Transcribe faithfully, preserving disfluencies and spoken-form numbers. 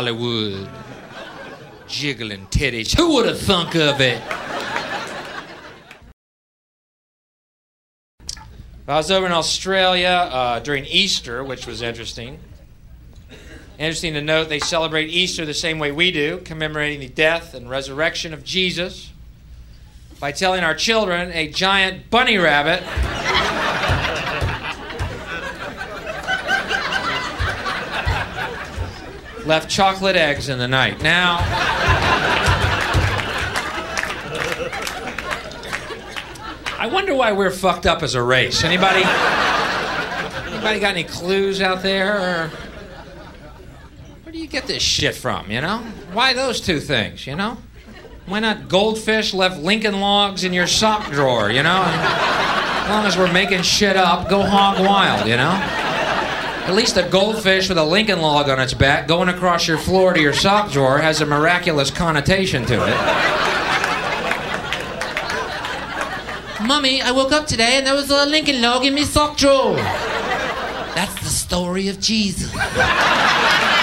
Hollywood. Jiggling titties. Who would have thunk of it? I was over in Australia uh, during Easter, which was interesting. Interesting to note, they celebrate Easter the same way we do, commemorating the death and resurrection of Jesus by telling our children a giant bunny rabbit left chocolate eggs in the night. Now, I wonder why we're fucked up as a race. Anybody? Anybody got any clues out there? Or where do you get this shit from, you know? Why those two things, you know? Why not goldfish left Lincoln Logs in your sock drawer, you know? As long as we're making shit up, go hog wild, you know? At least a goldfish with a Lincoln Log on its back going across your floor to your sock drawer has a miraculous connotation to it. Mummy, I woke up today and there was a Lincoln Log in my sock drawer. That's the story of Jesus.